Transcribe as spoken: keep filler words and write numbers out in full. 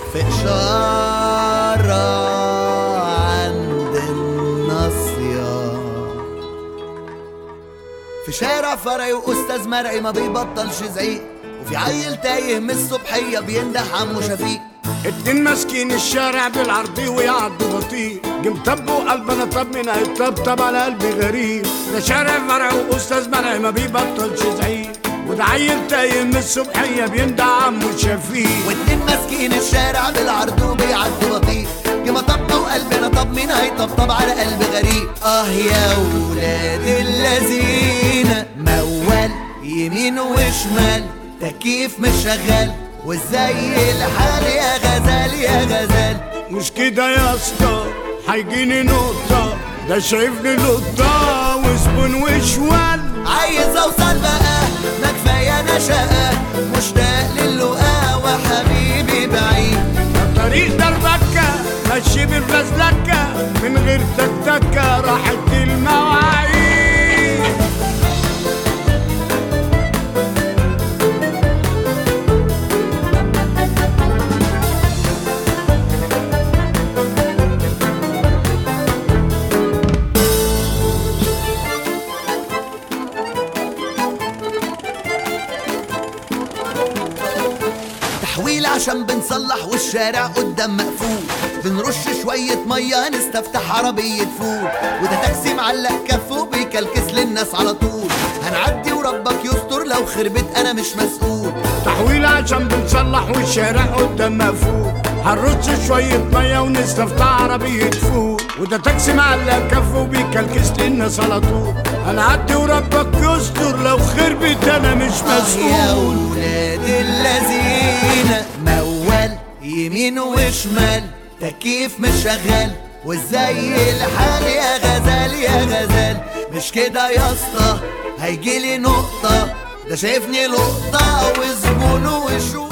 في إشارة عند الناصية، في شارع فرعي وأستاذ مرعي ما بيبطلش زعيق، وفي عيل تايه من الصبحية بينده عمو شفيق. اتنين ماسكين الشارع بالعرضي ويعدوا بطيء، جم طبوا قلبنا طب من هيطبطب على قلبي غريب. ده شارع فرعي وأستاذ مرعي ما بيبطلش زعيق، وده عيل تايه من الصبحية بينده عمو شفيق. واتنين ماسكين الشارع بالعرض وبيعدوا بطيء، جم طبوا قلبنا طب مين هيطبطب على قلب غريب. اه يا ولاد اللذين، موال يمين وشمال، تكييف مش شغال، وازاي الحال يا غزال يا غزال. مش كده يا اسطى هيجيني نقطة، ده شايفني لقطة وزبون وشوال. عايز اوصل بقى ما كفايه انا شقة، مشتاق للقاء وحبيبي بعيد. الطريق دربكة ماشي بالفزلكة، من غير تكتكة راحت المواعيد. تحويل عشان بنصلح والشارع قدام مقفول، بنرش شوية مية نستفتح عربية فول، وده تاكسي معلق كفه بيكلكس للناس على طول. هنعدي وربك يستر لو خربت انا مش مسؤول. تحويل عشان بنصلح والشارع قدام مقفول، هنرش شوية مية ونستفتح عربية فول، وده تاكسي معلق كفه بيكلكس للناس على طول. هنعدي وربك يستر لو خربت انا مش مسؤول. يا ولاد اللذين، موال يمين وشمال، تكييف مش شغال، وازاي الحال يا غزال يا غزال. مش كده يا اسطى هيجيلي نقطة، ده شايفني لقطة وزبون وشو